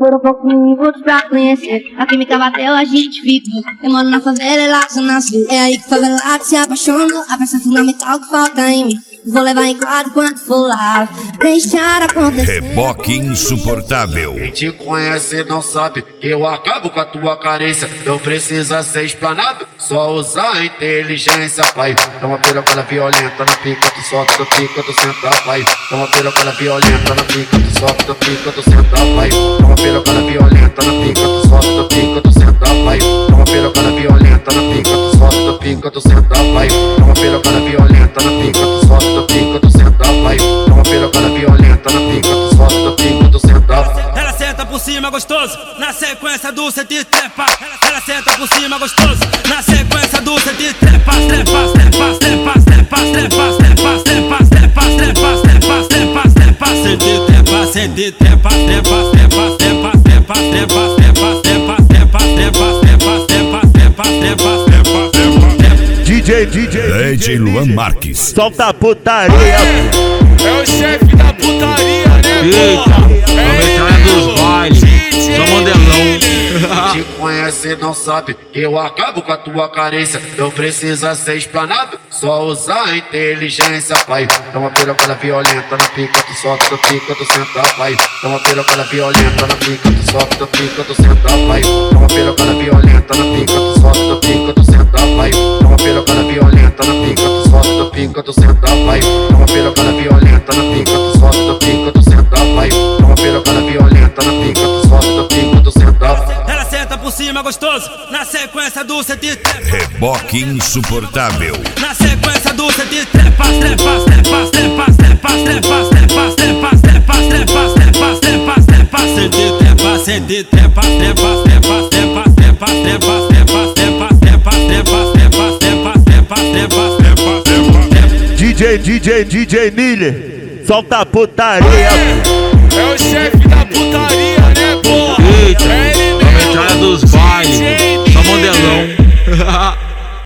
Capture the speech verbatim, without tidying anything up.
por um pouquinho minutos pra conhecer. A química bateu, a gente ficou. Eu moro na favela, ela só nasceu. É aí que favelado se apaixona. A peça fundamental que falta em mim. Vou levar em quadro quando for lá. Deixar acontecer. Reboque insuportável. Quem te conhece não sabe que eu acabo com a tua carência. Não precisa ser explanado, só usar a inteligência, pai. Dá uma pirocada violenta na pica, tu solta, tu pica, tu senta, pai. Dá uma pirocada violenta na pica, tu solta, tu pica, tu senta, pai. Dá uma pirocada violenta na pica, tu solta, tu pica, tu senta, pai. Dá uma pirocada violenta na pica, tu solta, tu pica, tu senta, pai. Dá uma pirocada violenta na pica, tu solta, tu pica, tu senta, pai. Dá uma pirocada violenta na pica, tu solta, tu pica, tu senta, pai. Ela senta por cima gostoso, na sequência do cê de trepa. Ela senta por cima gostoso, na sequência do cê de trepa. Trepa, trepa, trepa, trepa, trepa, trepa, trepa, trepa, trepa, trepa, trepa, trepa, cê de trepa, cê de trepa, trepa, trepa, trepa, trepa, trepa, trepa, trepa, trepa, trepa, trepa, trepa, trepa, trepa, trepa, trepa. D J, D J, D J Luan Marques. Solta a putaria. É o chefe da putaria, né, porra? Eita, a metralha dos bailes, só modelão. Te conhece não sabe que eu acabo com a tua carência. Não precisa ser explanado, só usar a inteligência, pai. Dá uma pirocada violenta na pica, tu solta, tu pica, tu senta, pai. Dá uma pirocada violenta na pica, tu solta, tu pica, tu senta, pai. Dá uma pirocada violenta na pica, tu solta, tu pica, tu senta, pai. Dá uma pirocada violenta na pica, tu solta, tu pica, tu senta, pai. Dá uma pirocada violenta na pica, tu solta, tu pica, tu senta, pai. Dá uma pirocada violenta na pica, tu solta, tu pica, tu senta, pai. Ela senta por cima gostoso, na sequência do cê de trepa. Reboque insuportável. Na sequência do cê de trepa, trepa, trepa, trepa, trepa, trepa, trepa, trepa, trepa, trepa, trepa, trepa, trepa, cê de trepa, cê de trepa, trepa, trepa, trepa, trepa, trepa, trepa, trepa, trepa, trepa, trepa, trepa, trepa, trepa, trepa, trepa. D J, D J, D J Miller. Solta a putaria. É o chefe da putaria, né?